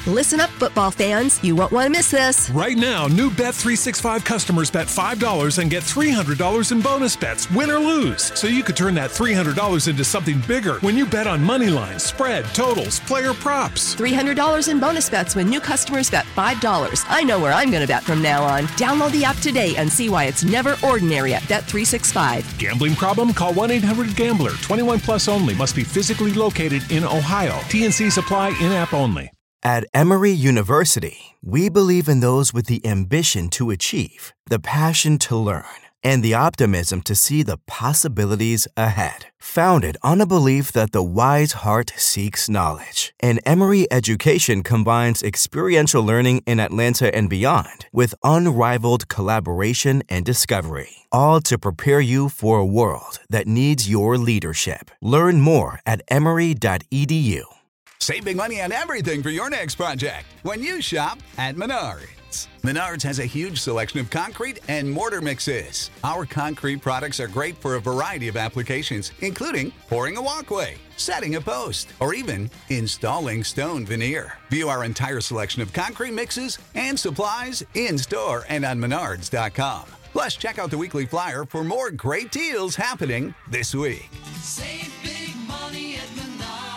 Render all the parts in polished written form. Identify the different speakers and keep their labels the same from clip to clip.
Speaker 1: Listen up, football fans. You won't want to miss this.
Speaker 2: Right now, new Bet365 customers bet $5 and get $300 in bonus bets, win or lose. So you could turn that $300 into something bigger when you bet on money lines, spread, totals, player props.
Speaker 1: $300 in bonus bets when new customers bet $5. I know where I'm going to bet from now on. Download the app today and see why it's never ordinary at Bet365.
Speaker 2: Gambling problem? Call 1-800-GAMBLER. 21 plus only. Must be physically located in Ohio. T&Cs apply. In-app only.
Speaker 3: At Emory University, we believe in those with the ambition to achieve, the passion to learn, and the optimism to see the possibilities ahead. Founded on a belief that the wise heart seeks knowledge, and Emory education combines experiential learning in Atlanta and beyond with unrivaled collaboration and discovery, all to prepare you for a world that needs your leadership. Learn more at emory.edu.
Speaker 4: Save big money on everything for your next project when you shop at Menards. Menards has a huge selection of concrete and mortar mixes. Our concrete products are great for a variety of applications, including pouring a walkway, setting a post, or even installing stone veneer. View our entire selection of concrete mixes and supplies in-store and on Menards.com. Plus, check out the weekly flyer for more great deals happening this week.
Speaker 5: Save big money at Menards.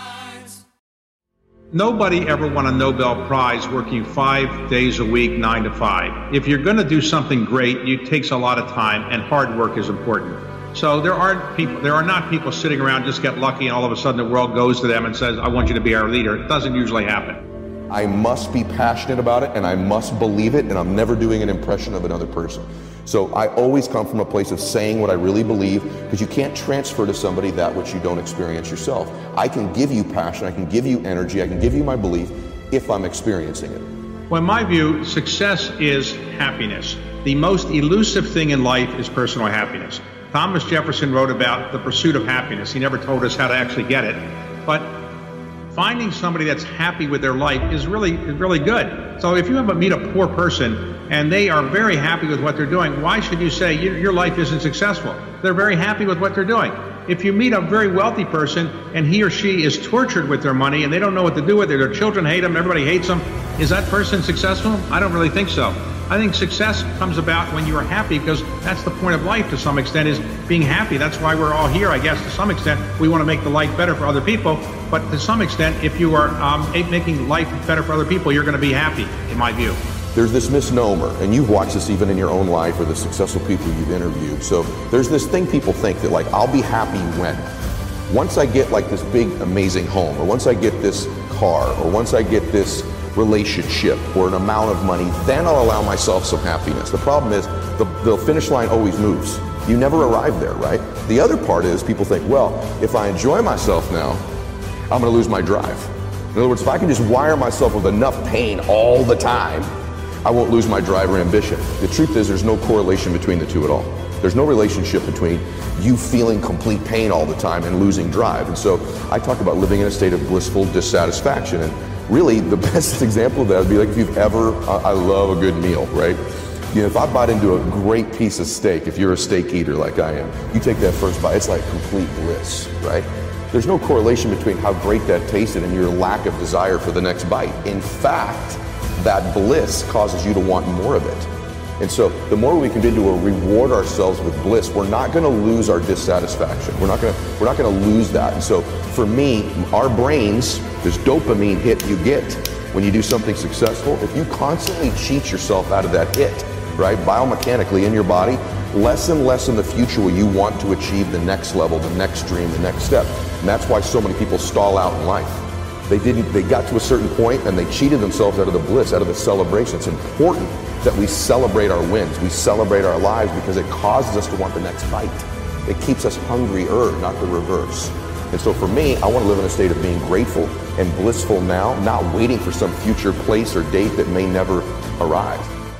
Speaker 6: Nobody ever won a Nobel Prize working 5 days a week, 9 to 5. If you're going to do something great, it takes a lot of time, and hard work is important. So there are not people sitting around just get lucky and all of a sudden the world goes to them and says, I want you to be our leader. It doesn't usually happen.
Speaker 7: I must be passionate about it, and I must believe it, and I'm never doing an impression of another person. So I always come from a place of saying what I really believe, because you can't transfer to somebody that which you don't experience yourself. I can give you passion, I can give you energy, I can give you my belief if I'm experiencing it.
Speaker 6: Well, in my view, success is happiness. The most elusive thing in life is personal happiness. Thomas Jefferson wrote about the pursuit of happiness. He never told us how to actually get it. But finding somebody that's happy with their life is really good. So if you ever meet a poor person and they are very happy with what they're doing, why should you say your life isn't successful? They're very happy with what they're doing. If you meet a very wealthy person and he or she is tortured with their money and they don't know what to do with it, their children hate them, everybody hates them, is that person successful? I don't really think so. I think success comes about when you are happy, because that's the point of life to some extent, is being happy. That's why we're all here, I guess, to some extent. We want to make the life better for other people, but to some extent, if you are making life better for other people, you're going to be happy, in my view.
Speaker 7: There's this misnomer, and you've watched this even in your own life or the successful people you've interviewed. So there's this thing people think that, like, I'll be happy when? Once I get like this big, amazing home, or once I get this car, or once I get this relationship or an amount of money, then I'll allow myself some happiness. The problem is the finish line always moves. You never arrive there, right? The other part is people think, well, if I enjoy myself now, I'm going to lose my drive. In other words, if I can just wire myself with enough pain all the time, I won't lose my drive or ambition. The truth is there's no correlation between the two at all. There's no relationship between you feeling complete pain all the time and losing drive. And so I talk about living in a state of blissful dissatisfaction. And really, the best example of that would be like if you've ever, I love a good meal, right? You know, if I bite into a great piece of steak, if you're a steak eater like I am, you take that first bite, it's like complete bliss, right? There's no correlation between how great that tasted and your lack of desire for the next bite. In fact, that bliss causes you to want more of it. And so the more we can do to reward ourselves with bliss, we're not going to lose our dissatisfaction. We're not going to lose that. And so for me, our brains, this dopamine hit you get when you do something successful, if you constantly cheat yourself out of that hit, right, biomechanically in your body, less and less in the future will you want to achieve the next level, the next dream, the next step. And that's why so many people stall out in life. They got to a certain point and they cheated themselves out of the bliss, out of the celebration. It's important that we celebrate our wins, we celebrate our lives, because it causes us to want the next bite. It keeps us hungrier, not the reverse. And so for me, I want to live in a state of being grateful and blissful now, not waiting for some future place or date that may never arrive.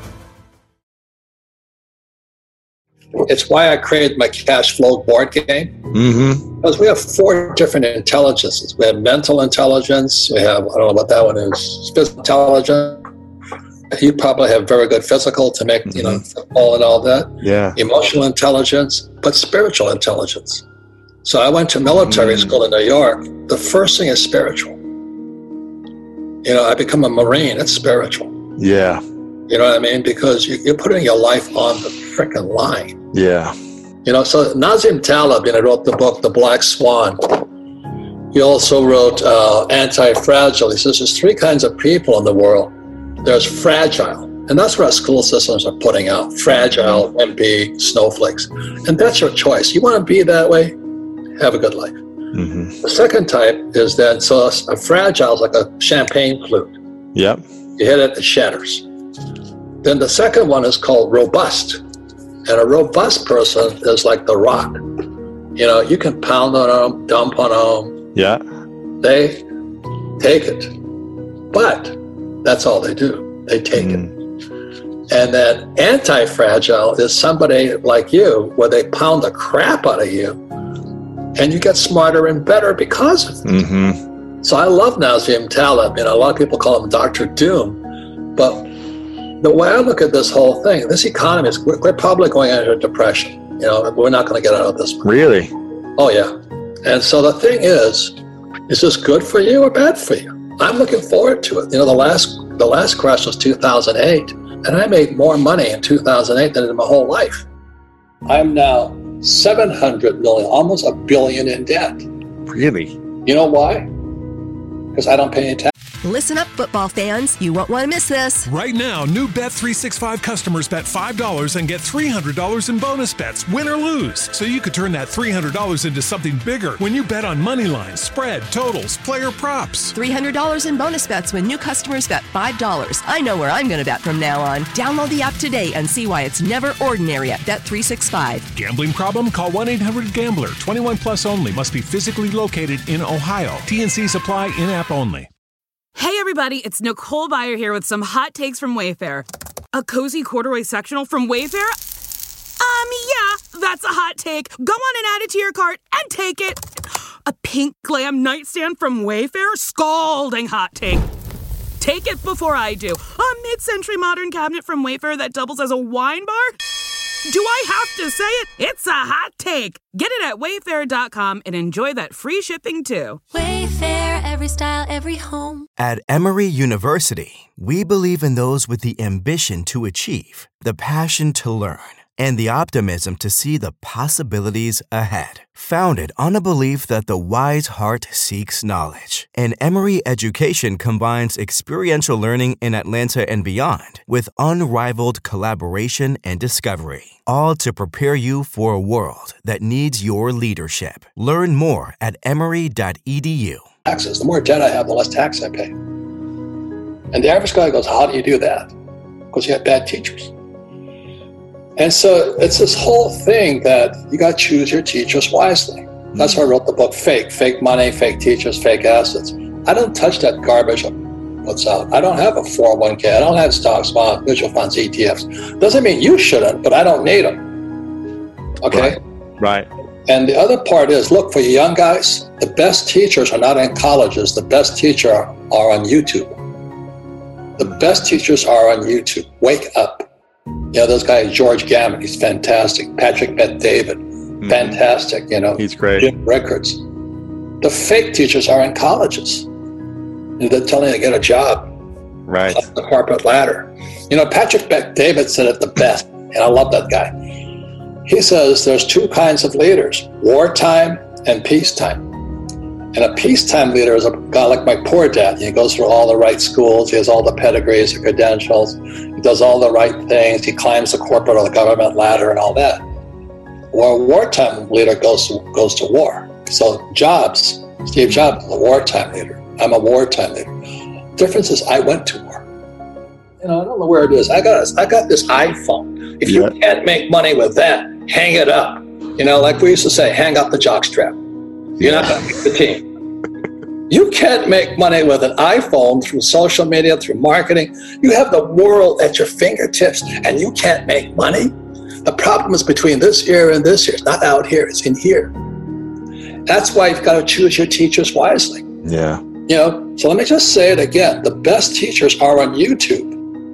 Speaker 8: It's why I created my cash flow board game. Mm-hmm. Because we have 4 different intelligences. We have mental intelligence. We have, I don't know what that one is, physical intelligence. You probably have very good physical to make, football and all that. Yeah. Emotional intelligence, but spiritual intelligence. So I went to military school in New York. The first thing is spiritual. I become a Marine. It's spiritual.
Speaker 9: Yeah.
Speaker 8: You know what I mean? Because you're putting your life on the frickin' line.
Speaker 9: Yeah.
Speaker 8: So Nassim Taleb, wrote the book, The Black Swan. He also wrote Anti-Fragile. He says there's 3 kinds of people in the world. There's fragile, and that's what our school systems are putting out. Fragile, wimpy, snowflakes. And that's your choice. You want to be that way? Have a good life.
Speaker 9: Mm-hmm.
Speaker 8: The second type is that, so a fragile is like a champagne flute.
Speaker 9: Yep.
Speaker 8: You hit it, it shatters. Then the second one is called robust. And a robust person is like the rock. You can pound on them, dump on them.
Speaker 9: Yeah.
Speaker 8: They take it. But that's all they do. They take it. And then anti-fragile is somebody like you, where they pound the crap out of you, and you get smarter and better because of it.
Speaker 9: Mm-hmm.
Speaker 8: So I love Nassim Taleb. A lot of people call him Dr. Doom. But the way I look at this whole thing, this economy is, we're probably going into a depression. We're not going to get out of this one.
Speaker 9: Really?
Speaker 8: Oh, yeah. And so the thing is this good for you or bad for you? I'm looking forward to it. The last crash was 2008, and I made more money in 2008 than in my whole life. I'm now 700 million, almost $1 billion in debt.
Speaker 9: Really?
Speaker 8: You know why? Because I don't pay any tax.
Speaker 1: Listen up, football fans. You won't want to miss this.
Speaker 2: Right now, new Bet365 customers bet $5 and get $300 in bonus bets, win or lose. So you could turn that $300 into something bigger when you bet on money lines, spread, totals, player props.
Speaker 1: $300 in bonus bets when new customers bet $5. I know where I'm going to bet from now on. Download the app today and see why it's never ordinary at Bet365.
Speaker 2: Gambling problem? Call 1-800-GAMBLER. 21 plus only. Must be physically located in Ohio. T&C supply in-app only.
Speaker 10: Hey everybody, it's Nicole Byer here with some hot takes from Wayfair. A cozy corduroy sectional from Wayfair? Yeah, that's a hot take. Go on and add it to your cart and take it. A pink glam nightstand from Wayfair? Scalding hot take. Take it before I do. A mid-century modern cabinet from Wayfair that doubles as a wine bar? Do I have to say it? It's a hot take. Get it at Wayfair.com and enjoy that free shipping too.
Speaker 11: Wayfair, every style, every home.
Speaker 3: At Emory University, we believe in those with the ambition to achieve, the passion to learn, and the optimism to see the possibilities ahead. Founded on a belief that the wise heart seeks knowledge, and Emory education combines experiential learning in Atlanta and beyond with unrivaled collaboration and discovery, all to prepare you for a world that needs your leadership. Learn more at emory.edu.
Speaker 8: Taxes. The more debt I have, the less tax I pay. And the average guy goes, how do you do that? Because you have bad teachers. And so it's this whole thing that you got to choose your teachers wisely. That's why I wrote the book Fake money, fake teachers, fake assets. I don't touch that garbage what's out. I don't have a 401k. I don't have stocks, bonds, mutual funds, ETFs. Doesn't mean you shouldn't, but I don't need them. Okay?
Speaker 9: Right.
Speaker 8: And the other part is, look, for you young guys, the best teachers are not in colleges. The best teachers are on YouTube. The best teachers are on YouTube. Wake up. This guy, George Gammon, he's fantastic. Patrick Bet-David, fantastic,
Speaker 9: He's great.
Speaker 8: Jim Rickards. The fake teachers are in colleges. They're telling you to get a job.
Speaker 9: Right.
Speaker 8: Up the corporate ladder. Patrick Bet-David said it the best, and I love that guy. He says there's 2 kinds of leaders, wartime and peacetime. And a peacetime leader is a guy like my poor dad. He goes through all the right schools. He has all the pedigrees, the credentials. He does all the right things. He climbs the corporate or the government ladder and all that. Well, a wartime leader goes to war. So Steve Jobs is a wartime leader. I'm a wartime leader. Difference is I went to war. I don't know where it is. I got this iPhone. If you can't make money with that, hang it up. Like we used to say, hang up the jockstrap. You're not going to make the team. You can't make money with an iPhone through social media, through marketing. You have the world at your fingertips and you can't make money. The problem is between this ear and this ear. It's not out here, it's in here. That's why you've got to choose your teachers wisely.
Speaker 9: Yeah.
Speaker 8: So let me just say it again. The best teachers are on YouTube.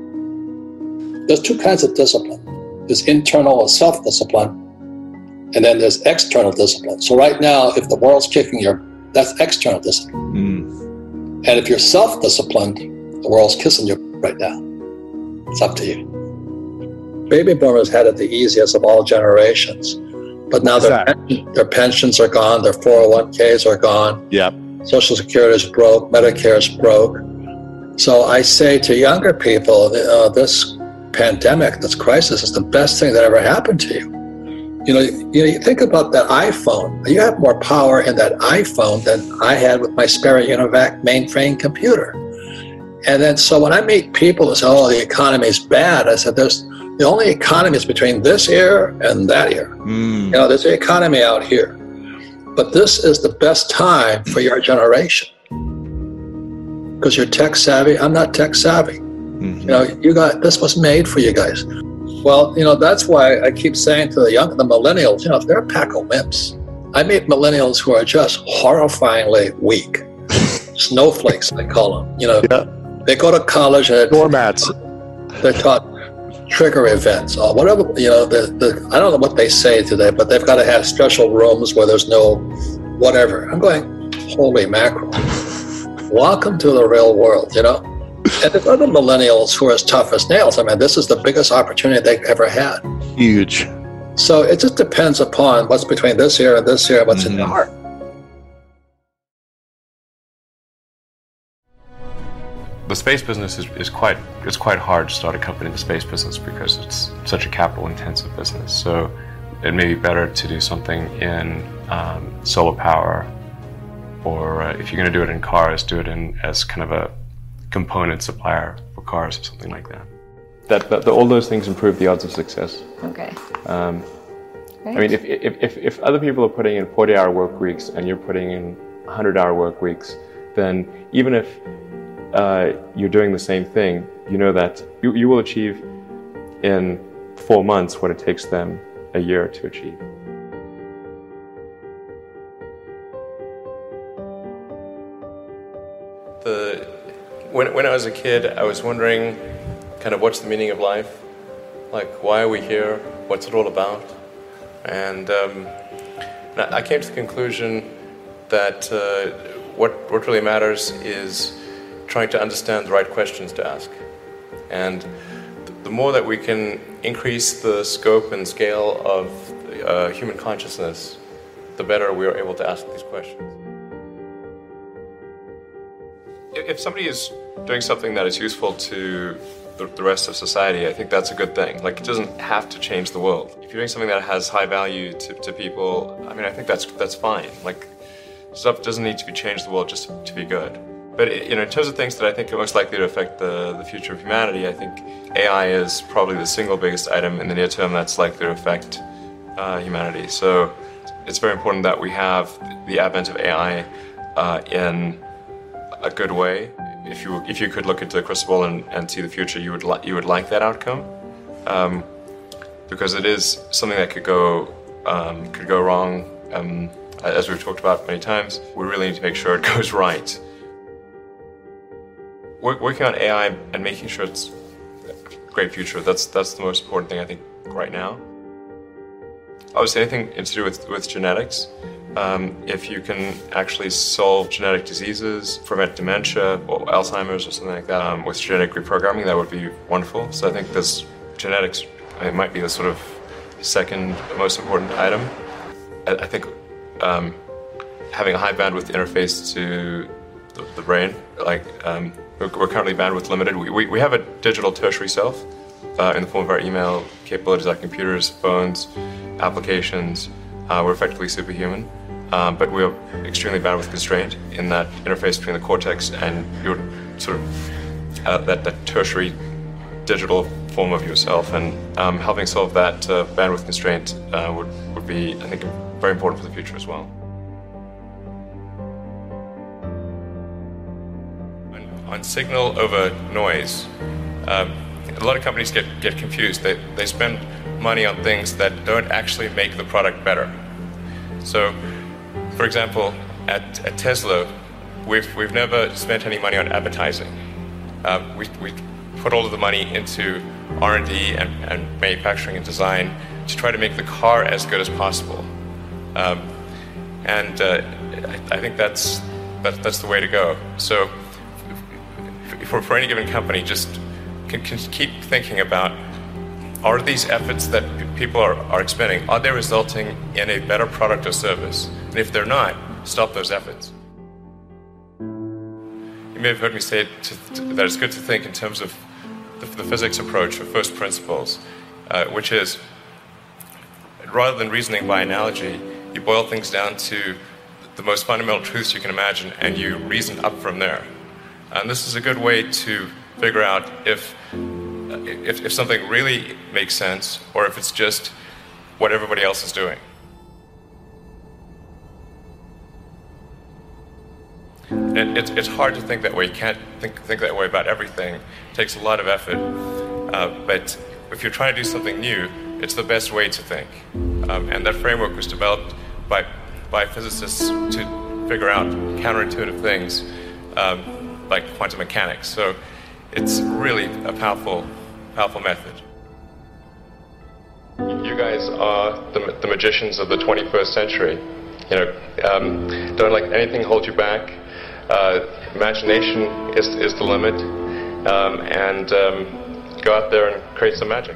Speaker 8: There's 2 kinds of discipline. There's internal or self-discipline. And then there's external discipline. So right now, if the world's kicking that's external discipline. And if you're self-disciplined, the world's kissing you right now. It's up to you. Baby boomers had it the easiest of all generations, but now their pensions are gone, their 401ks are gone.
Speaker 9: Yep.
Speaker 8: Social Security is broke, Medicare is broke. So I say to younger people, this pandemic, this crisis is the best thing that ever happened to you. You think about that iPhone. You have more power in that iPhone than I had with my Sperry Univac mainframe computer. And then so when I meet people who say, oh, the economy is bad, I said, the only economy is between this year and that year. There's an economy out here. But this is the best time for your generation. Because you're tech savvy, I'm not tech savvy. This was made for you guys. Well, that's why I keep saying to the millennials, they're a pack of wimps. I meet millennials who are just horrifyingly weak. Snowflakes, I call them. They go to college and
Speaker 9: doormats.
Speaker 8: They're taught trigger events or whatever. I don't know what they say today, but they've got to have special rooms where there's no whatever. I'm going, holy mackerel. Welcome to the real world, And there's other millennials who are as tough as nails. I mean, this is the biggest opportunity they've ever had.
Speaker 9: Huge.
Speaker 8: So it just depends upon what's between this year and this year and what's in your heart.
Speaker 12: The space business is quite hard to start a company in the space business because it's such a capital-intensive business. So it may be better to do something in solar power, or if you're going to do it in cars, do it as kind of a component supplier for cars or something like that. All those things improve the odds of success.
Speaker 13: Okay.
Speaker 12: I mean, if other people are putting in 40-hour work weeks and you're putting in 100-hour work weeks, then even if you're doing the same thing, you know that you will achieve in 4 months what it takes them a year to achieve. When I was a kid, I was wondering kind of what's the meaning of life? Like, why are we here? What's it all about? And I came to the conclusion that what really matters is trying to understand the right questions to ask. And the more that we can increase the scope and scale of human consciousness, the better we are able to ask these questions. If somebody is doing something that is useful to the rest of society, I think that's a good thing. Like, it doesn't have to change the world. If you're doing something that has high value to people, I mean, I think that's fine. Like, stuff doesn't need to change the world just to be good. But in terms of things that I think are most likely to affect the future of humanity, I think AI is probably the single biggest item in the near term that's likely to affect humanity. So it's very important that we have the advent of AI in a good way. If you could look into the crystal ball and see the future, you would like that outcome, because it is something that could go wrong. As we've talked about many times, we really need to make sure it goes right. Working on AI and making sure it's a great future, that's the most important thing I think right now. Obviously, anything to do with genetics. If you can actually solve genetic diseases, prevent dementia or Alzheimer's or something like that with genetic reprogramming, that would be wonderful. So I think this genetics, it might be the sort of second most important item. I think having a high bandwidth interface to the brain, like we're currently bandwidth limited. We have a digital tertiary self in the form of our email capabilities, like computers, phones, applications. We're effectively superhuman, but we're extremely bandwidth constrained in that interface between the cortex and your sort of that tertiary digital form of yourself. And helping solve that bandwidth constraint would be, I think, very important for the future as well. On signal over noise, a lot of companies get confused. They spend money on things that don't actually make the product better. So, for example, at Tesla, we've never spent any money on advertising. We put all of the money into R&D and manufacturing and design to try to make the car as good as possible. I think that's the way to go. So for any given company, just can keep thinking about, are these efforts that people are expending, are they resulting in a better product or service? And if they're not, stop those efforts. You may have heard me say that it's good to think in terms of the physics approach of first principles, which is, rather than reasoning by analogy, you boil things down to the most fundamental truths you can imagine, and you reason up from there. And this is a good way to figure out if something really makes sense, or if it's just what everybody else is doing. It's hard to think that way. You can't think that way about everything. It takes a lot of effort. But if you're trying to do something new, it's the best way to think. And that framework was developed by physicists to figure out counterintuitive things like quantum mechanics. So it's really a powerful method. You guys are the magicians of the 21st century. Don't let anything hold you back. Imagination is the limit, and go out there and create some magic.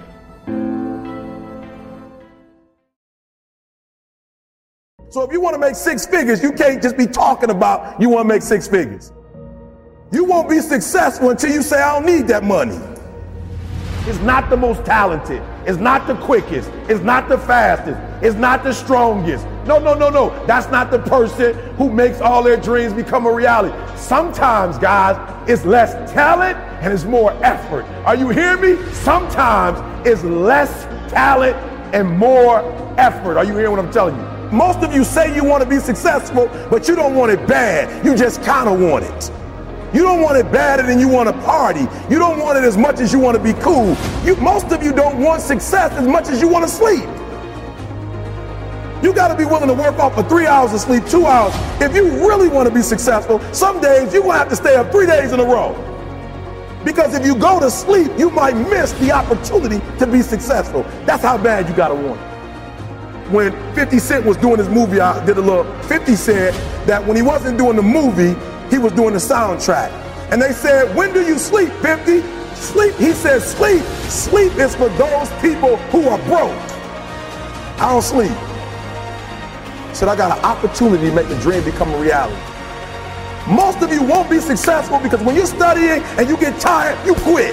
Speaker 13: So if you want to make six figures, you can't just be talking about you want to make six figures. You won't be successful until you say, I don't need that money. It's not the most talented. It's not the quickest. It's not the fastest. It's not the strongest. No. That's not the person who makes all their dreams become a reality. Sometimes, guys, it's less talent and it's more effort. Are you hearing me? Sometimes it's less talent and more effort. Are you hearing what I'm telling you? Most of you say you want to be successful, but you don't want it bad. You just kind of want it. You don't want it badder than you want to party. You don't want it as much as you want to be cool. Most of you don't want success as much as you want to sleep. You got to be willing to work off for 3 hours of sleep, 2 hours. If you really want to be successful, some days you're going to have to stay up 3 days in a row. Because if you go to sleep, you might miss the opportunity to be successful. That's how bad you got to want it. When 50 Cent was doing his movie, 50 said that when he wasn't doing the movie, he was doing the soundtrack. And they said, when do you sleep, 50? Sleep, he said, sleep. Sleep is for those people who are broke. I don't sleep. He said, I got an opportunity to make the dream become a reality. Most of you won't be successful because when you're studying and you get tired, you quit.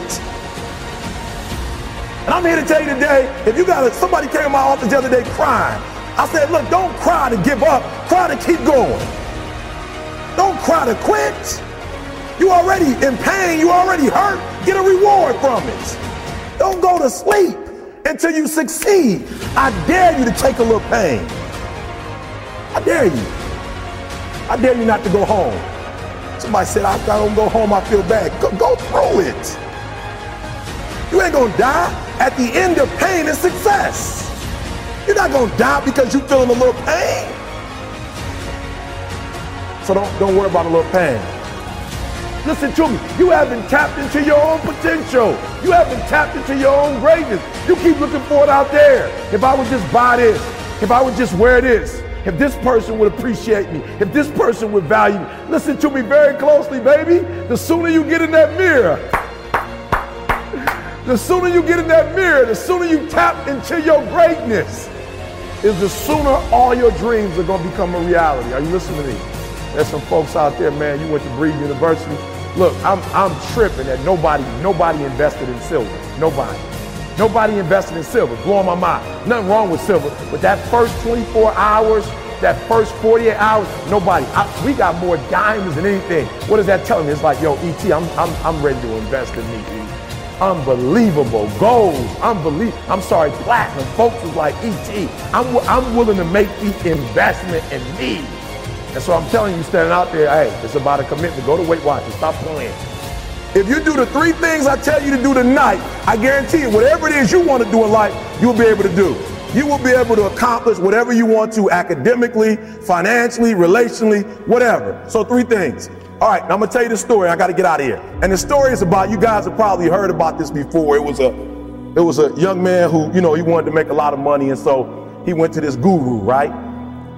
Speaker 13: And I'm here to tell you today, if you somebody came to my office the other day crying. I said, look, don't cry to give up, cry to keep going. Don't cry to quit. You already in pain, you already hurt, get a reward from it. Don't go to sleep until you succeed. I dare you to take a little pain. I dare you. I dare you not to go home. Somebody said, I don't go home, I feel bad. Go through it. You ain't gonna die. At the end of pain is success. You're not gonna die because you're feeling a little pain. So don't worry about a little pain. Listen to me. You haven't tapped into your own potential. You haven't tapped into your own greatness. You keep looking for it out there. If I would just buy this, if I would just wear this, if this person would appreciate me, if this person would value me. Listen to me very closely, baby. The sooner you get in that mirror, the sooner you get in that mirror, the sooner you tap into your greatness, is the sooner all your dreams are going to become a reality. Are you listening to me? There's some folks out there, man, you went to Breed University. Look, I'm tripping that nobody invested in silver. Nobody invested in silver. Blowing my mind. Nothing wrong with silver, but that first 24 hours, that first 48 hours, nobody. We got more diamonds than anything. What does that tell me? It's like, yo, E.T., I'm ready to invest in me, E. Unbelievable. Gold. Platinum. Folks was like, E.T., I'm willing to make the investment in me. And so I'm telling you, standing out there, hey, it's about a commitment. Go to Weight Watchers. Stop playing. If you do the 3 things I tell you to do tonight, I guarantee you, whatever it is you want to do in life, you'll be able to do. You will be able to accomplish whatever you want to academically, financially, relationally, whatever. So 3 things. All right, now I'm going to tell you the story. I got to get out of here. And the story is about, you guys have probably heard about this before. It was a young man who, he wanted to make a lot of money. And so he went to this guru, right?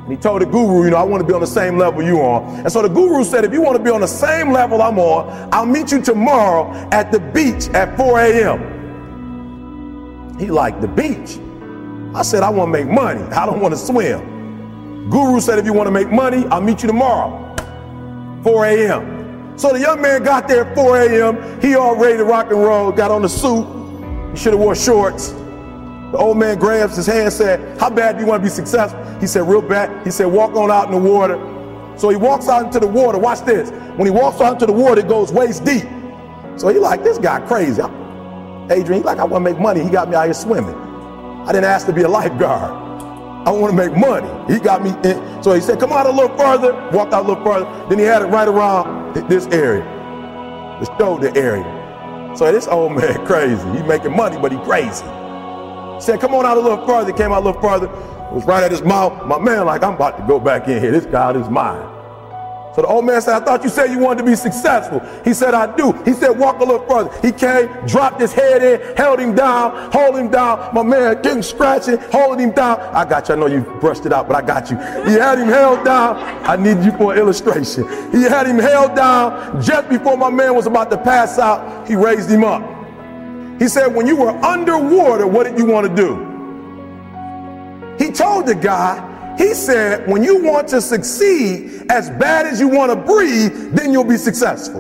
Speaker 13: And he told the guru, I want to be on the same level you on. And so the guru said, if you want to be on the same level I'm on, I'll meet you tomorrow at the beach at 4 a.m. He liked the beach. I said, I want to make money. I don't want to swim. Guru said, if you want to make money, I'll meet you tomorrow, 4 a.m. So the young man got there at 4 a.m. He all ready to rock and roll, got on the suit. He should have wore shorts. The old man grabs his hand and said, how bad do you want to be successful? He said, real bad. He said, walk on out in the water. So he walks out into the water. Watch this. When he walks out into the water, it goes waist deep. So he like, this guy crazy. Adrian, he like, I want to make money. He got me out here swimming. I didn't ask to be a lifeguard. I want to make money. He got me in. So he said, come out a little further. Walked out a little further. Then he had it right around this area, the shoulder area. So this old man crazy. He making money, but he crazy. He said, come on out a little further. Came out a little further. It was right at his mouth. My man like, I'm about to go back in here. This guy is mine. So the old man said, I thought you said you wanted to be successful. He said, I do. He said, walk a little further. He came, dropped his head in, held him down, hold him down. My man getting scratching, holding him down. I got you. I know you brushed it out, but I got you. He had him held down. I need you for an illustration. He had him held down. Just before my man was about to pass out, he raised him up. He said, when you were underwater, what did you want to do? He told the guy, he said, when you want to succeed as bad as you want to breathe, then you'll be successful.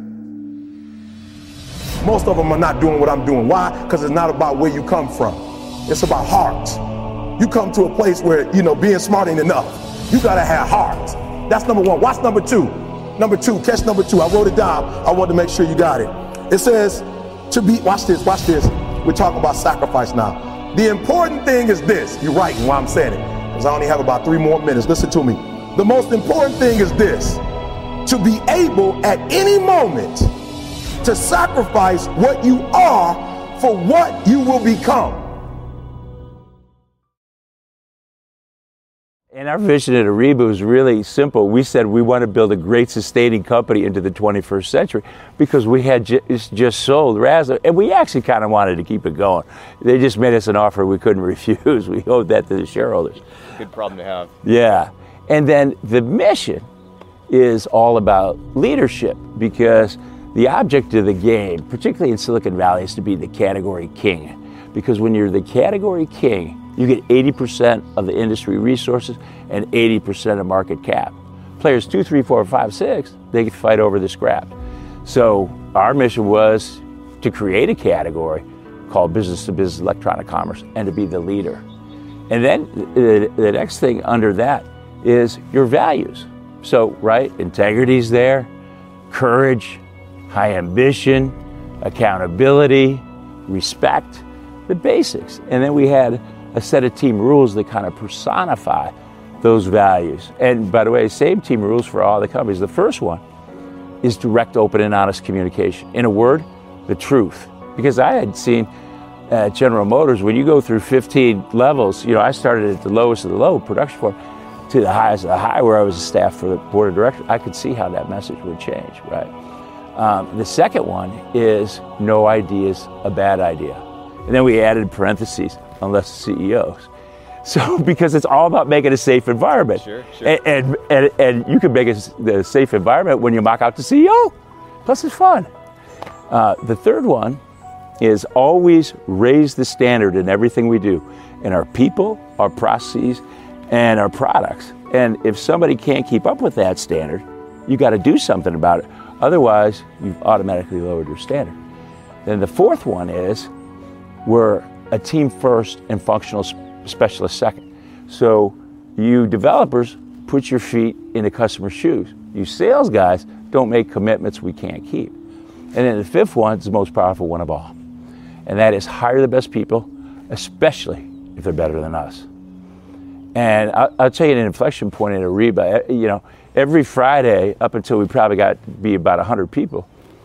Speaker 13: Most of them are not doing what I'm doing. Why? Because it's not about where you come from. It's about heart. You come to a place where, being smart ain't enough. You got to have heart. That's number one. Watch number two. Number two, catch number two. I wrote it down. I want to make sure you got it. It says to be, watch this. We're talking about sacrifice now. The important thing is this. You're writing while I'm saying it. I only have about 3 more minutes. Listen to me. The most important thing is this: to be able at any moment to sacrifice what you are for what you will become.
Speaker 14: And our vision at Ariba was really simple. We said we want to build a great sustaining company into the 21st century because we had just sold Razzler, and we actually kind of wanted to keep it going. They just made us an offer we couldn't refuse. We owed that to the shareholders.
Speaker 12: Good problem to have.
Speaker 14: Yeah. And then the mission is all about leadership because the object of the game, particularly in Silicon Valley, is to be the category king. Because when you're the category king, you get 80% of the industry resources and 80% of market cap. Players 2, 3, 4, 5, 6, they can fight over the scrap. So our mission was to create a category called business-to-business electronic commerce and to be the leader. And then the next thing under that is your values. So, right, integrity's there, courage, high ambition, accountability, respect, the basics. And then we had a set of team rules that kind of personify those values. And by the way, same team rules for all the companies. The first one is direct, open, and honest communication. In a word, the truth. Because I had seen at General Motors, when you go through 15 levels, I started at the lowest of the low, production floor, to the highest of the high, where I was a staff for the board of directors. I could see how that message would change, right? The second one is no idea is a bad idea. And then we added parentheses, unless CEOs. So, because it's all about making a safe environment.
Speaker 12: Sure.
Speaker 14: And you can make a safe environment when you mock out the CEO. Plus it's fun. The third one is always raise the standard in everything we do, in our people, our processes, and our products. And if somebody can't keep up with that standard, you got to do something about it. Otherwise, you've automatically lowered your standard. Then the fourth one is we're a team first and functional specialist second. So you developers put your feet in the customer's shoes. You sales guys don't make commitments we can't keep. And then the fifth one is the most powerful one of all. And that is hire the best people, especially if they're better than us. And I'll tell you an inflection point at Ariba. Every Friday, up until we probably got to be about 100 people,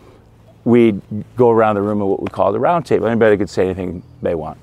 Speaker 14: we'd go around the room at what we call the round table. Anybody could say anything they want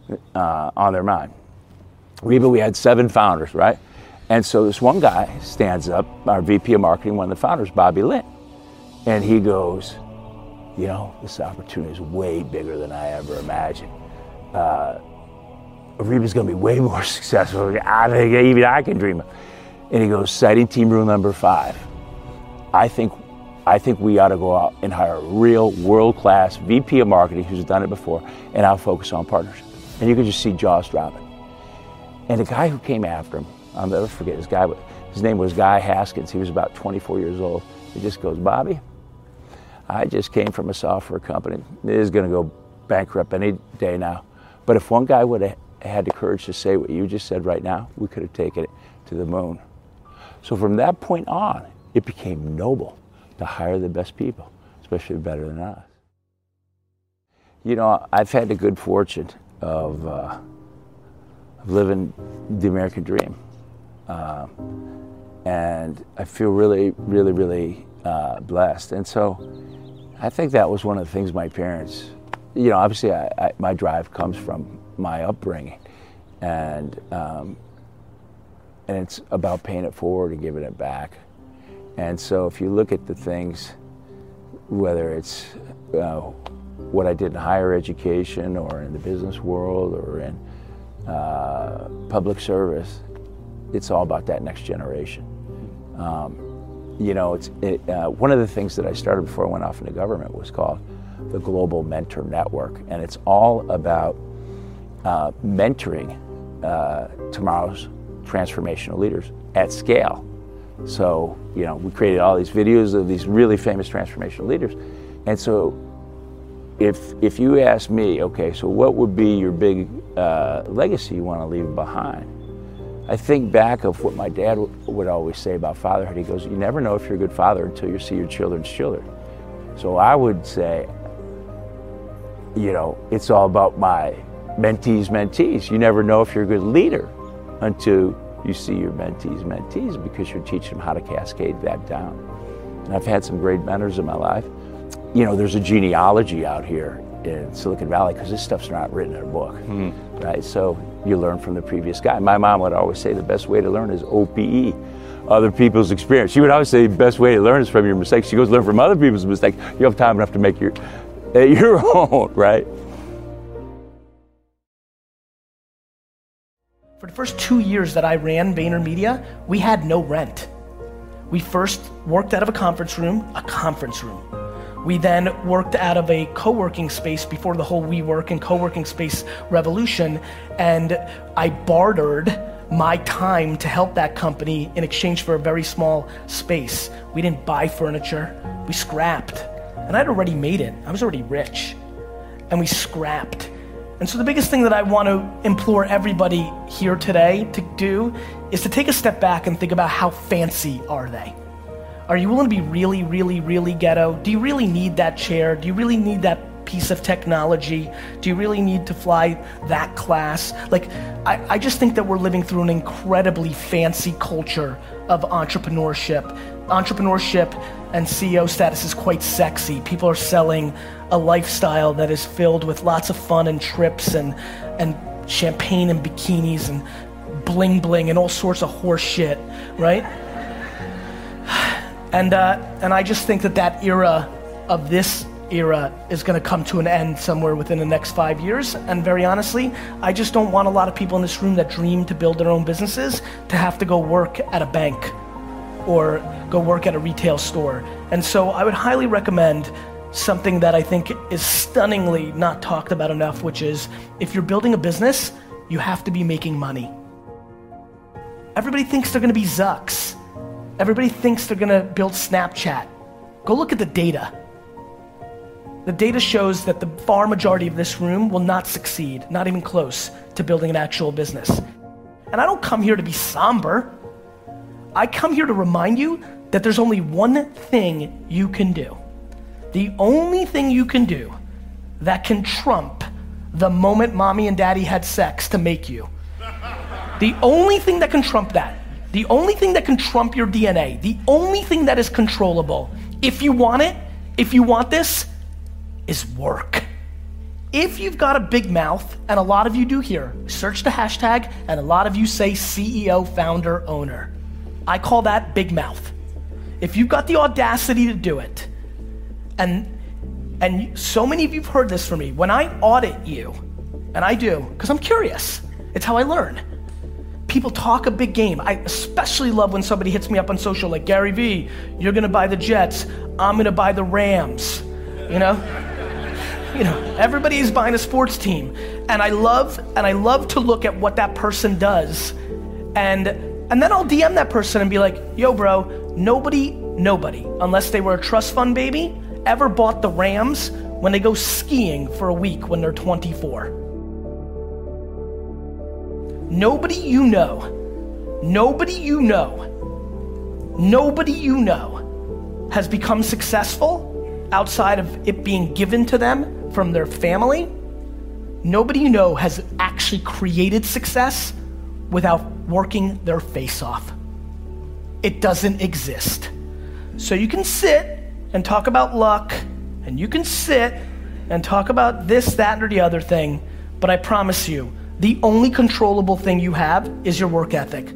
Speaker 14: on their mind. Ariba, we had 7 founders, right? And so this one guy stands up, our VP of marketing, one of the founders, Bobby Lynn, and he goes, this opportunity is way bigger than I ever imagined. Ariba's going to be way more successful than even I can dream of. And he goes, citing team rule number 5, I think we ought to go out and hire a real world-class VP of marketing who's done it before, and I'll focus on partnership. And you could just see jaws dropping. And the guy who came after him, I'll never forget his name was Guy Haskins. He was about 24 years old. He just goes, Bobby, I just came from a software company. It is going to go bankrupt any day now. But if one guy would have had the courage to say what you just said right now, we could have taken it to the moon. So from that point on, it became noble to hire the best people, especially better than us. You know, I've had the good fortune of living the American dream. And I feel really, really, really blessed. And so I think that was one of the things my parents, you know, obviously my drive comes from my upbringing. And it's about paying it forward and giving it back. And so if you look at the things, whether it's what I did in higher education or in the business world or in public service, it's all about that next generation. You know, one of the things that I started before I went off into government was called the Global Mentor Network. And it's all about mentoring tomorrow's transformational leaders at scale. So, you know, we created all these videos of these really famous transformational leaders. And so if you ask me, okay, so what would be your big legacy you want to leave behind? I think back of what my dad would always say about fatherhood. He goes, you never know if you're a good father until you see your children's children. So I would say, you know, it's all about my mentees. You never know if you're a good leader until you see your mentees, because you're teaching them how to cascade that down. And I've had some great mentors in my life. You know, there's a genealogy out here in Silicon Valley because this stuff's not written in a book, right? So you learn from the previous guy. My mom would always say the best way to learn is OPE, other people's experience. She would always say the best way to learn is from your mistakes. She goes, learn from other people's mistakes. You have time enough to make your own, right?
Speaker 15: For the first 2 years that I ran VaynerMedia, we had no rent. We first worked out of a conference room. We then worked out of a co-working space before the whole WeWork and co-working space revolution, and I bartered my time to help that company in exchange for a very small space. We didn't buy furniture, we scrapped. And I'd already made it, I was already rich. And we scrapped. And so the biggest thing that I want to implore everybody here today to do is to take a step back and think about how fancy are they? Are you willing to be really, really, really ghetto? Do you really need that chair? Do you really need that piece of technology? Do you really need to fly that class? Like, I just think that we're living through an incredibly fancy culture of entrepreneurship. Entrepreneurship and CEO status is quite sexy. People are selling a lifestyle that is filled with lots of fun and trips and champagne and bikinis and bling bling and all sorts of horse shit, right? And I just think that era of this era is gonna come to an end somewhere within the next 5 years. And very honestly, I just don't want a lot of people in this room that dream to build their own businesses to have to go work at a bank or go work at a retail store. And so I would highly recommend something that I think is stunningly not talked about enough, which is if you're building a business, you have to be making money. Everybody thinks they're gonna be Zucks. Everybody thinks they're gonna build Snapchat. Go look at the data. The data shows that the far majority of this room will not succeed, not even close to building an actual business. And I don't come here to be somber. I come here to remind you that there's only one thing you can do. The only thing you can do that can trump the moment mommy and daddy had sex to make you. The only thing that can trump that, the only thing that can trump your DNA, the only thing that is controllable, if you want it, if you want this, is work. If you've got a big mouth, and a lot of you do here, search the hashtag, and a lot of you say CEO, founder, owner. I call that big mouth. If you've got the audacity to do it, and so many of you have heard this from me, when I audit you, and I do, because I'm curious, It's how I learn. People talk a big game. I especially love when somebody hits me up on social like, Gary Vee, you're gonna buy the Jets, I'm gonna buy the Rams, you know? Everybody's buying a sports team. And I love to look at what that person does. And then I'll DM that person and be like, yo bro, nobody, unless they were a trust fund baby, ever bought the Rams when they go skiing for a week when they're 24. Nobody you know has become successful outside of it being given to them from their family. Nobody you know has actually created success without working their face off. It doesn't exist. So you can sit and talk about luck, and you can sit and talk about this, that, or the other thing, but I promise you, the only controllable thing you have is your work ethic.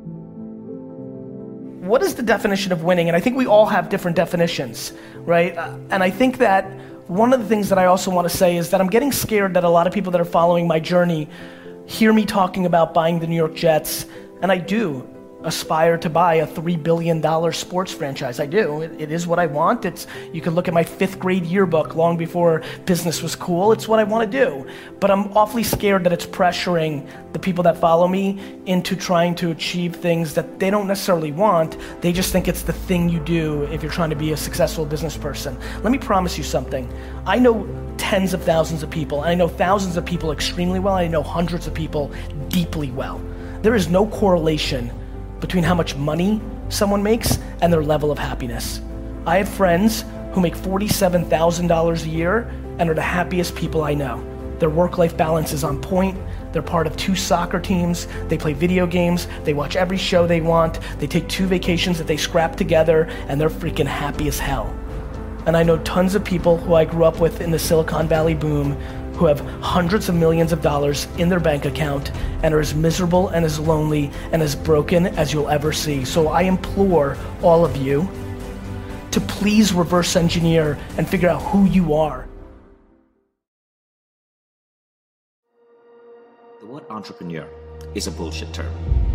Speaker 15: What is the definition of winning? And I think we all have different definitions, right? And I think that one of the things that I also want to say is that I'm getting scared that a lot of people that are following my journey hear me talking about buying the New York Jets, and I do aspire to buy a $3 billion sports franchise. I do. It is what I want. You can look at my 5th grade yearbook long before business was cool. It's what I want to do. But I'm awfully scared that it's pressuring the people that follow me into trying to achieve things that they don't necessarily want. They just think it's the thing you do if you're trying to be a successful business person. Let me promise you something. I know tens of thousands of people. I know thousands of people extremely well. I know hundreds of people deeply well. There is no correlation between how much money someone makes and their level of happiness. I have friends who make $47,000 a year and are the happiest people I know. Their work-life balance is on point. They're part of 2 soccer teams. They play video games. They watch every show they want. They take 2 vacations that they scrap together, and they're freaking happy as hell. And I know tons of people who I grew up with in the Silicon Valley boom who have hundreds of millions of dollars in their bank account and are as miserable and as lonely and as broken as you'll ever see. So I implore all of you to please reverse engineer and figure out who you are.
Speaker 16: The word entrepreneur is a bullshit term.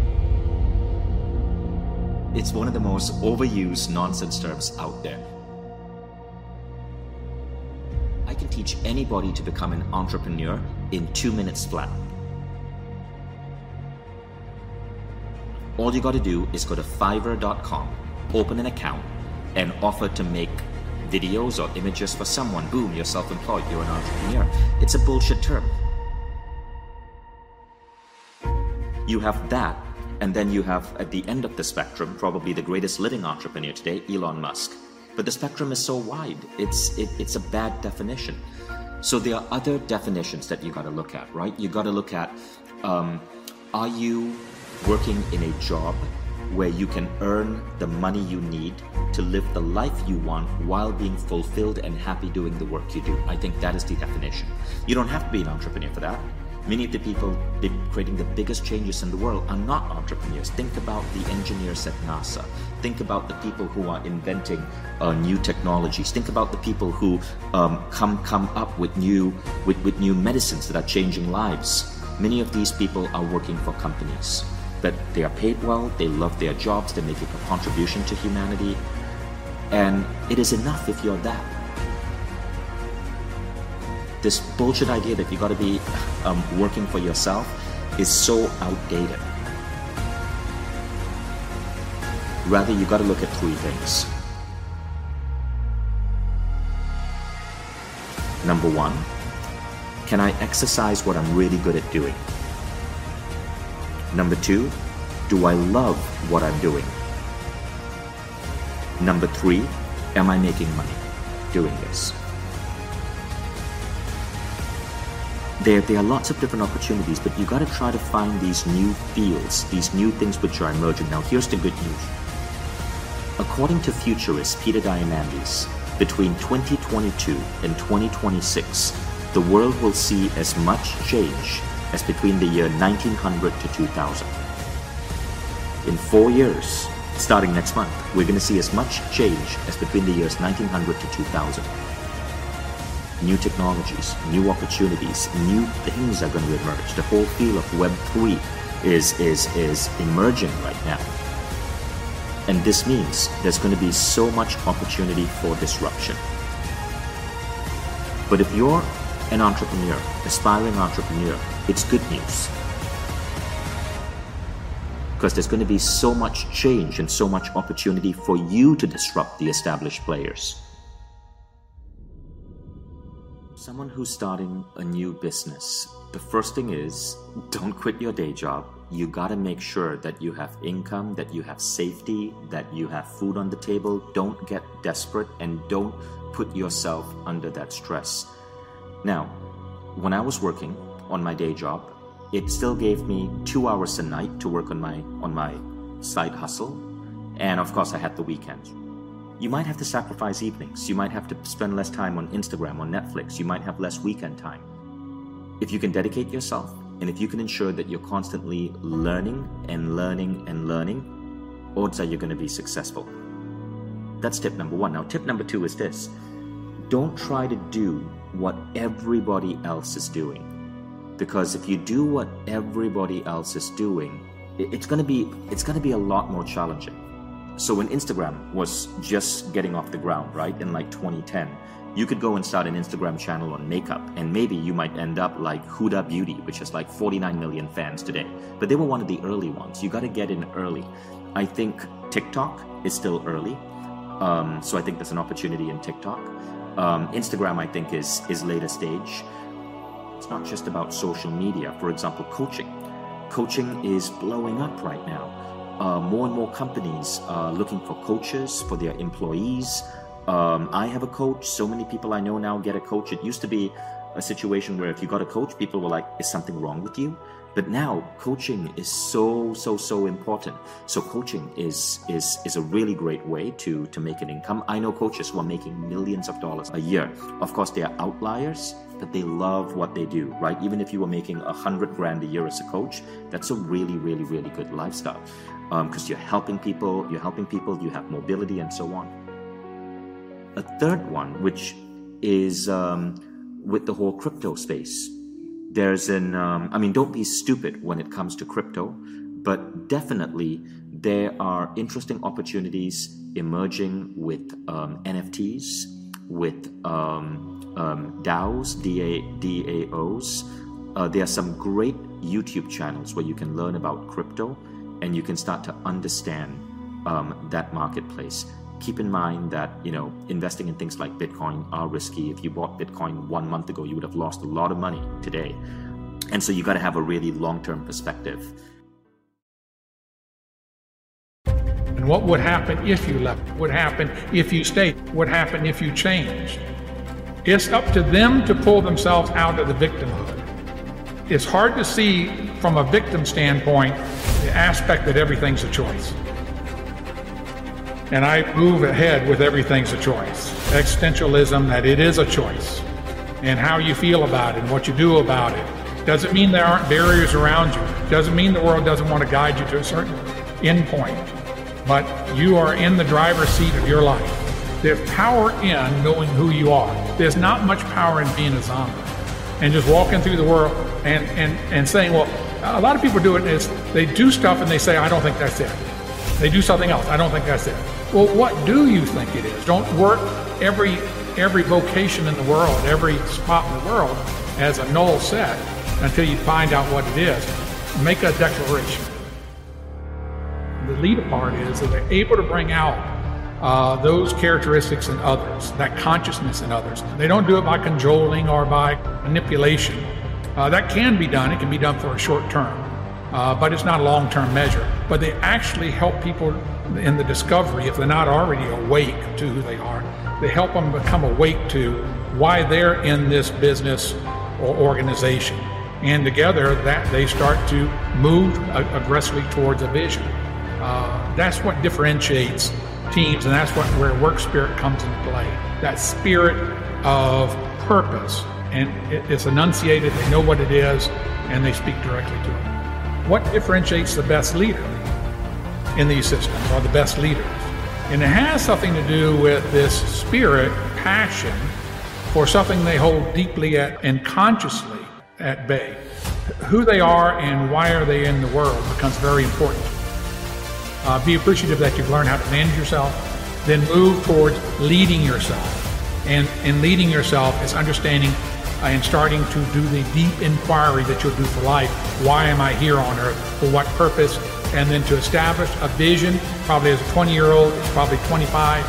Speaker 16: It's one of the most overused nonsense terms out there. I can teach anybody to become an entrepreneur in 2 minutes flat. All you got to do is go to Fiverr.com, open an account, and offer to make videos or images for someone. Boom, you're self-employed, you're an entrepreneur. It's a bullshit term. You have that, and then you have, at the end of the spectrum, probably the greatest living entrepreneur today, Elon Musk. But the spectrum is so wide, it's a bad definition. So there are other definitions that you got to look at, right? You got to look at, are you working in a job where you can earn the money you need to live the life you want while being fulfilled and happy doing the work you do? I think that is the definition. You don't have to be an entrepreneur for that. Many of the people creating the biggest changes in the world are not entrepreneurs. Think about the engineers at NASA. Think about the people who are inventing new technologies. Think about the people who come up with new medicines that are changing lives. Many of these people are working for companies, but they are paid well, they love their jobs, they're making a contribution to humanity, and it is enough if you're that. This bullshit idea that you got to be working for yourself is so outdated. Rather, you got to look at 3 things. Number 1, can I exercise what I'm really good at doing? Number 2, do I love what I'm doing? Number 3, am I making money doing this? There are lots of different opportunities, but you got to try to find these new fields, these new things which are emerging. Now, here's the good news. According to futurist Peter Diamandis, between 2022 and 2026, the world will see as much change as between the year 1900 to 2000. In 4 years, starting next month, we're going to see as much change as between the years 1900 to 2000. new technologies, new opportunities, new things are going to emerge. The whole field of Web3 is emerging right now. And this means there's going to be so much opportunity for disruption. But if you're an entrepreneur, aspiring entrepreneur, it's good news. Because there's going to be so much change and so much opportunity for you to disrupt the established players. Someone who's starting a new business, the first thing is, don't quit your day job. You gotta make sure that you have income, that you have safety, that you have food on the table. Don't get desperate and don't put yourself under that stress. Now, when I was working on my day job, it still gave me 2 hours a night to work on my side hustle. And of course I had the weekends. You might have to sacrifice evenings. You might have to spend less time on Instagram, on Netflix. You might have less weekend time. If you can dedicate yourself, and if you can ensure that you're constantly learning and learning and learning, odds are you're going to be successful. That's tip number one. Now, tip number two is this. Don't try to do what everybody else is doing. Because if you do what everybody else is doing, it's going to be a lot more challenging. So when Instagram was just getting off the ground, right, in like 2010, you could go and start an Instagram channel on makeup, and maybe you might end up like Huda Beauty, which has like 49 million fans today. But they were one of the early ones. You got to get in early. I think TikTok is still early. So I think there's an opportunity in TikTok. Instagram, I think, is later stage. It's not just about social media. For example, coaching. Coaching is blowing up right now. More and more companies are looking for coaches for their employees. I have a coach. So many people I know now get a coach. It used to be a situation where if you got a coach, people were like, is something wrong with you? But now coaching is so important. So coaching is a really great way to make an income. I know coaches who are making millions of dollars a year. Of course, they are outliers, but they love what they do, right? Even if you were making $100,000 a year as a coach, that's a really good lifestyle. Because you're helping people, you have mobility and so on. A third one, which is with the whole crypto space. There's don't be stupid when it comes to crypto, but definitely there are interesting opportunities emerging with NFTs, with DAOs, DAOs. There are some great YouTube channels where you can learn about crypto and you can start to understand that marketplace. Keep in mind that, investing in things like Bitcoin are risky. If you bought Bitcoin 1 month ago, you would have lost a lot of money today. And so you got to have a really long-term perspective.
Speaker 17: And what would happen if you left? What would happen if you stayed? What would happen if you changed? It's up to them to pull themselves out of the victimhood. It's hard to see from a victim standpoint the aspect that everything's a choice. And I move ahead with everything's a choice. Existentialism, that it is a choice. And how you feel about it and what you do about it. Doesn't mean there aren't barriers around you. Doesn't mean the world doesn't want to guide you to a certain end point. But you are in the driver's seat of your life. There's power in knowing who you are. There's not much power in being a zombie. And just walking through the world and saying, well, a lot of people do it is they do stuff and they say, I don't think that's it. They do something else. I don't think that's it. Well, what do you think it is? Don't work every vocation in the world, every spot in the world as a null set until you find out what it is. Make a declaration. The leader part is that they're able to bring out those characteristics in others, that consciousness in others. They don't do it by cajoling or by manipulation. That can be done. It can be done for a short term, but it's not a long-term measure. But they actually help people in the discovery, if they're not already awake to who they are, they help them become awake to why they're in this business or organization. And together that they start to move aggressively towards a vision. That's what differentiates teams, and that's where work spirit comes into play. That spirit of purpose, and it's enunciated, they know what it is, and they speak directly to it. What differentiates the best leader in these systems, or the best leaders? And it has something to do with this spirit, passion, for something they hold deeply at and consciously at bay. Who they are and why are they in the world becomes very important. Be appreciative that you've learned how to manage yourself, then move towards leading yourself. And in leading yourself is understanding and starting to do the deep inquiry that you'll do for life. Why am I here on earth? For what purpose? And then to establish a vision, probably as a 20-year-old, it's probably 25,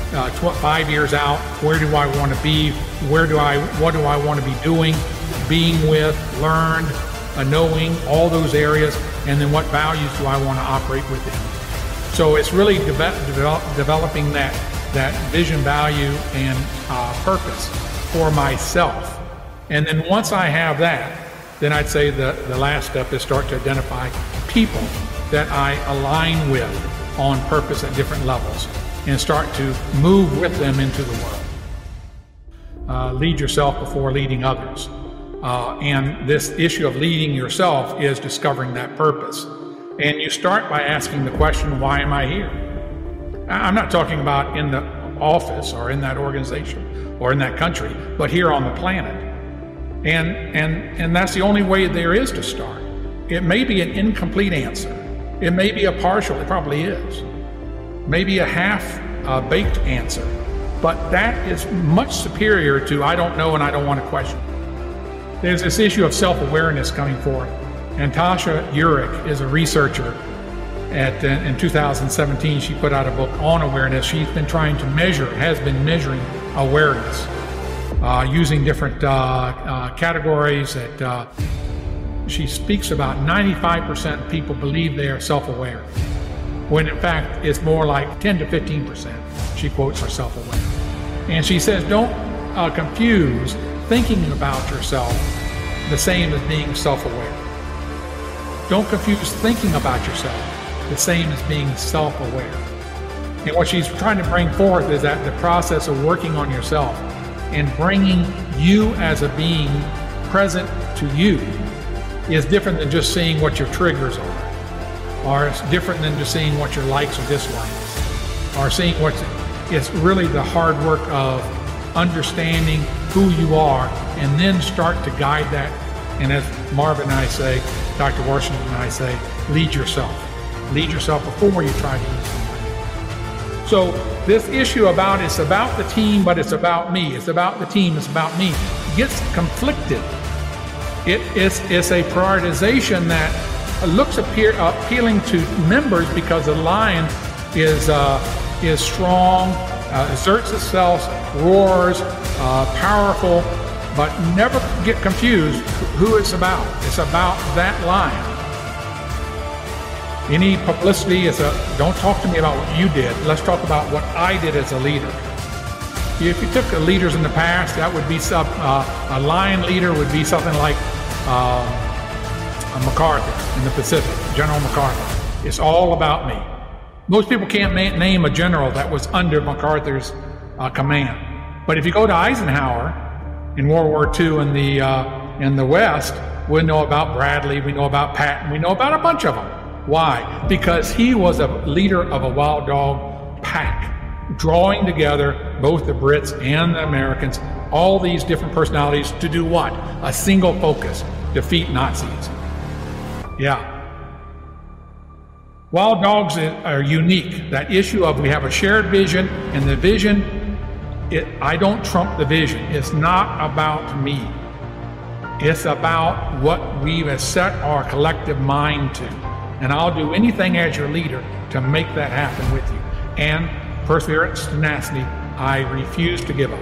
Speaker 17: 5 years out. Where do I want to be? What do I want to be doing, being with, learned, knowing, all those areas, and then what values do I want to operate within? So it's really developing that vision, value, and purpose for myself. And then once I have that, then I'd say the last step is start to identify people that I align with on purpose at different levels and start to move with them into the world. Lead yourself before leading others. And this issue of leading yourself is discovering that purpose. And you start by asking the question, why am I here? I'm not talking about in the office or in that organization or in that country, but here on the planet. And that's the only way there is to start. It may be an incomplete answer. It may be a partial, it probably is. Maybe a half-baked answer. But that is much superior to I don't know and I don't want to question. There's this issue of self-awareness coming forth. And Tasha Eurich is a researcher. In 2017, she put out a book on awareness. She's been trying to has been measuring awareness using different categories that she speaks about 95% of people believe they are self-aware, when in fact it's more like 10 to 15% she quotes are self-aware. And she says, don't confuse thinking about yourself the same as being self-aware. Don't confuse thinking about yourself the same as being self-aware. And what she's trying to bring forth is that the process of working on yourself and bringing you as a being present to you is different than just seeing what your triggers are, or it's different than just seeing what your likes or dislikes, or seeing it's really the hard work of understanding who you are and then start to guide that. And as Marvin and I say, Dr. Washington and I say, lead yourself. Lead yourself before you try to lead somebody. So this issue it's about the team, but it's about me. It's about the team, it's about me. It gets conflicted. It's a prioritization that looks appealing to members because the lion is strong, asserts itself, roars, powerful, but never get confused who it's about. It's about that lion. Any publicity don't talk to me about what you did. Let's talk about what I did as a leader. If you took leaders in the past, that would be a lion leader would be something like MacArthur in the Pacific, General MacArthur. It's all about me. Most people can't name a general that was under MacArthur's command. But if you go to Eisenhower in World War II in the West, we know about Bradley, we know about Patton, we know about a bunch of them. Why? Because he was a leader of a wild dog pack, drawing together both the Brits and the Americans, all these different personalities to do what? A single focus, defeat Nazis. Yeah. Wild dogs are unique. That issue of we have a shared vision, and the vision, I don't trump the vision. It's not about me. It's about what we've set our collective mind to. And I'll do anything as your leader to make that happen with you. And perseverance, tenacity, I refuse to give up.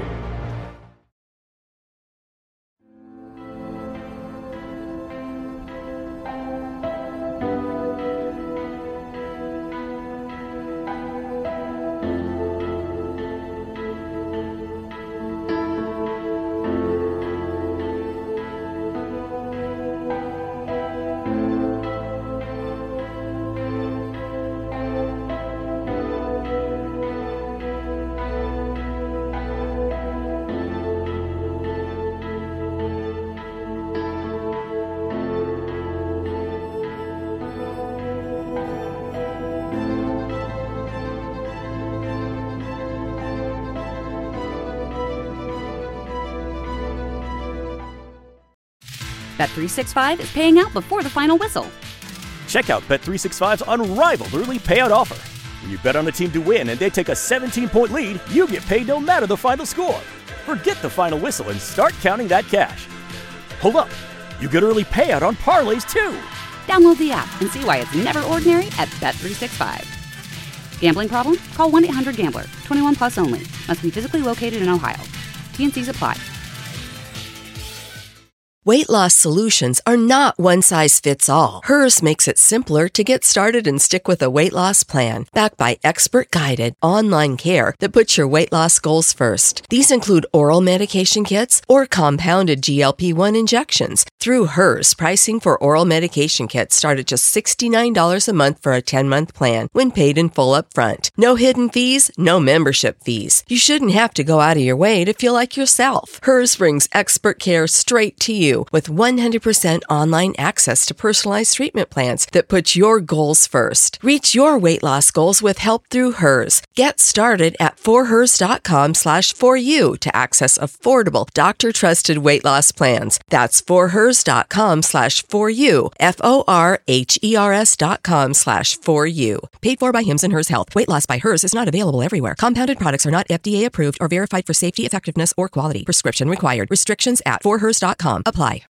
Speaker 18: Bet365 is paying out before the final whistle.
Speaker 19: Check out Bet365's unrivaled early payout offer. When you bet on a team to win and they take a 17-point lead, you get paid no matter the final score. Forget the final whistle and start counting that cash. Hold up. You get early payout on parlays, too.
Speaker 18: Download the app and see why it's never ordinary at Bet365. Gambling problem? Call 1-800-GAMBLER. 21 plus only. Must be physically located in Ohio. T&Cs apply.
Speaker 1: Weight loss solutions are not one size fits all. Hers makes it simpler to get started and stick with a weight loss plan, backed by expert-guided online care that puts your weight loss goals first. These include oral medication kits or compounded GLP-1 injections. Through Hers, pricing for oral medication kits start at just $69 a month for a 10-month plan when paid in full up front. No hidden fees, no membership fees. You shouldn't have to go out of your way to feel like yourself. Hers brings expert care straight to you with 100% online access to personalized treatment plans that put your goals first. Reach your weight loss goals with help through Hers. Get started at forhers.com/4u to access affordable, doctor-trusted weight loss plans. That's forhers.com/4u, forhers.com/4u. Paid for by Hims and Hers Health. Weight loss by Hers is not available everywhere. Compounded products are not FDA approved or verified for safety, effectiveness, or quality. Prescription required. Restrictions at forhers.com. Apply.